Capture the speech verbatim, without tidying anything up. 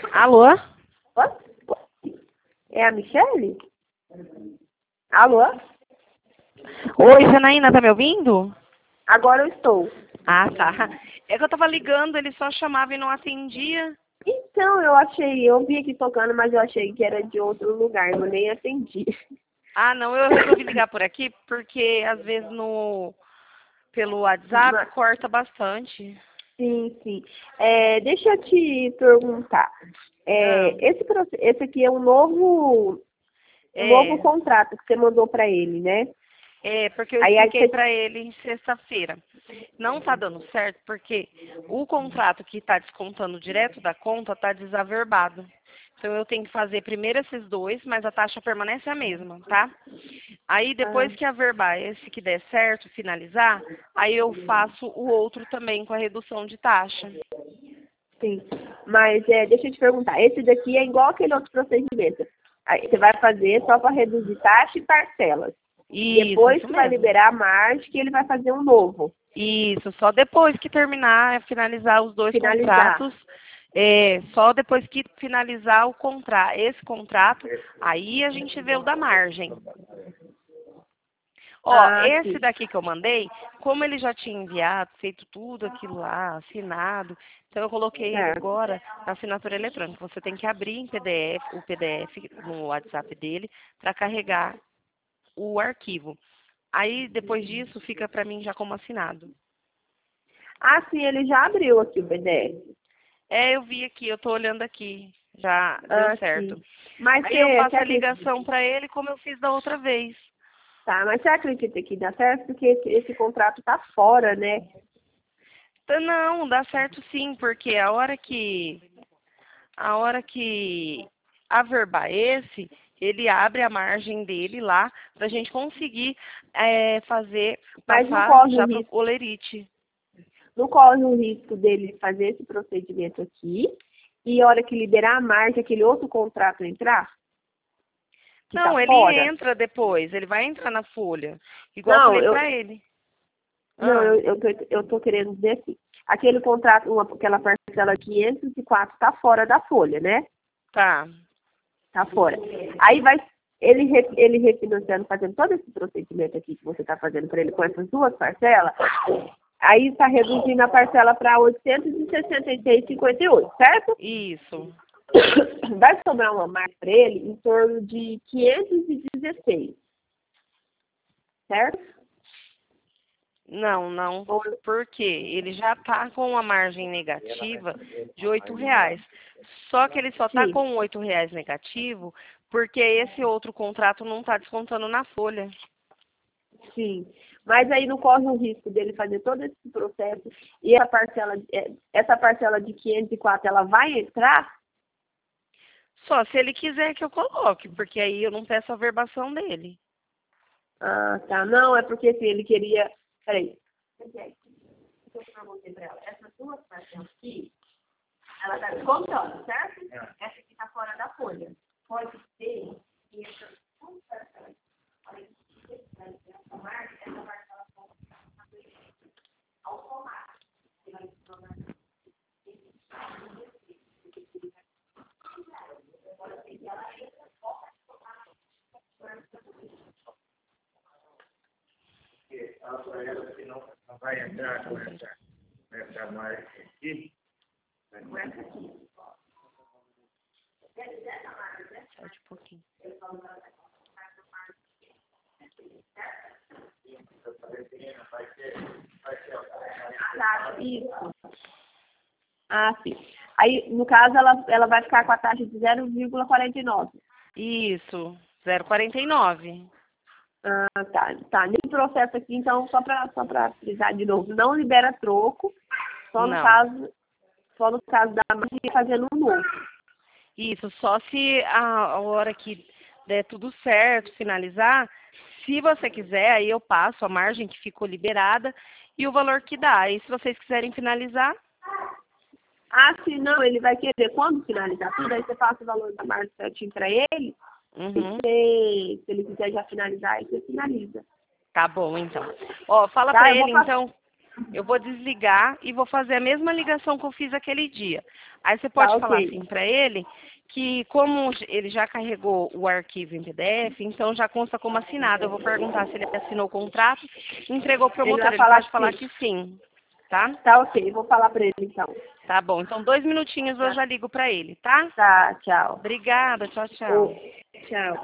Alô? É a Michele? Alô? Oi, Janaína, tá me ouvindo? Agora eu estou. Ah, tá. É que eu tava ligando, ele só chamava e não atendia. Então, eu achei, eu vi aqui tocando, mas eu achei que era de outro lugar, eu nem atendi. Ah, não, eu resolvi ligar por aqui porque às vezes no pelo WhatsApp Mas- corta bastante. sim, sim. É, deixa eu te perguntar. Ah, É, esse, proce- esse aqui é um novo, um novo é, contrato que você mandou para ele, né? é, porque eu Aí, aí expliquei você... pra ele em sexta-feira. Não tá dando certo porque o contrato que tá descontando direto da conta tá desaverbado. Então eu tenho que fazer primeiro esses dois, mas a taxa permanece a mesma, tá? Aí Ah, depois que averbar esse que der certo, finalizar, aí eu faço o outro também com a redução de taxa. sim. Mas é, deixa eu te perguntar, esse daqui é igual aquele outro procedimento. Aí você vai fazer só para reduzir taxa e parcelas. Isso, Depois isso que vai mesmo. liberar a margem, que ele vai fazer um novo. Isso, só depois que terminar, finalizar os dois Finalizar. contratos, é, só depois que finalizar o contrato, esse contrato, aí a gente vê o da margem. Ó, Ah, esse sim. daqui que eu mandei, como ele já tinha enviado, feito tudo aquilo lá, assinado, então eu coloquei ele Certo. agora na assinatura eletrônica. Você tem que abrir em P D F, o P D F no WhatsApp dele para carregar o arquivo. Aí depois disso fica para mim já como assinado. Ah, sim, ele já abriu aqui o P D F. É, eu vi aqui, eu tô olhando aqui, já deu Ah, certo. sim. Mas Aí eu você, você faço a acredita, ligação para ele como eu fiz da outra vez. tá, mas você acredita que dá certo? Porque esse, esse contrato tá fora, né? Então, não, dá certo sim, porque a hora que a hora que averbar esse, ele abre a margem dele lá para a gente conseguir é, fazer, Mas não passar corre o já para o risco, olerite. não corre o risco dele fazer esse procedimento aqui e a hora que liberar a margem, aquele outro contrato entrar, que tá Não, ele fora. entra depois, ele vai entrar na folha. Igual eu Não, falei eu, para ele. não, Ah, eu, eu, tô, eu tô querendo dizer assim, aquele contrato, uma, aquela parcela quinhentos e quatro tá fora da folha, né? tá. Tá fora. Aí vai, ele, re- ele refinanciando, fazendo todo esse procedimento aqui que você está fazendo para ele com essas duas parcelas, aí está reduzindo a parcela para oitocentos e sessenta e seis reais e cinquenta e oito, certo? Isso. Vai sobrar uma marca para ele em torno de quinhentos e dezesseis, certo? Não, não. Ou- Porque ele já está com uma margem negativa de oito reais. Só que ele só está Sim, com oito reais negativo porque esse outro contrato não está descontando na folha. sim. Mas aí não corre o risco dele fazer todo esse processo e essa parcela, eh, essa parcela de quinhentos e quatro, ela vai entrar? Só se ele quiser que eu coloque, porque aí eu não peço a verbação dele. Ah, tá. Não, é porque assim, ele queria. Peraí. Eu perguntei pra ela, essas duas parcelas aqui, ela tá descontando, certo? Essa aqui tá fora da folha. Pode ser que essas duas parcelas, olha, essa marca, essa parcela automática. Ela vai se tornar Ela para ela que não, não vai entrar com essa, com essa marca aqui. com essa aqui. Só de pouquinho. Vai ser, vai ser Ah, tá, isso. Ah, sim. Aí, no caso, ela, ela vai ficar com a taxa de zero vírgula quarenta e nove. Isso, zero quarenta e nove. Ah, tá. Tá. Nesse processo aqui, então, só para só para frisar de novo, não libera troco, só no Não. caso, só no caso da margem fazendo um novo. Isso, só se a a hora que der tudo certo, finalizar, se você quiser, aí eu passo a margem que ficou liberada e o valor que dá. E se vocês quiserem finalizar, Ah, se não, ele vai querer, quando finalizar tudo, aí você passa o valor da margem certinho para ele, e uhum, você, se ele quiser já finalizar, aí você finaliza. tá bom então. Ó, fala pra Tá, eu vou ele passar. então Eu vou desligar e vou fazer a mesma ligação que eu fiz aquele dia. Aí você pode Tá, falar ok. assim para ele que como ele já carregou o arquivo em P D F, então já consta como assinado. Eu vou perguntar se ele assinou o contrato e entregou o promotor. vai Ele falar pode falar que que sim, tá? Tá, ok. Vou falar pra ele, então. Tá bom. Então, dois minutinhos eu Tá, já ligo para ele, tá? tá, tchau. Obrigada. Tchau, Ô, tchau. tchau.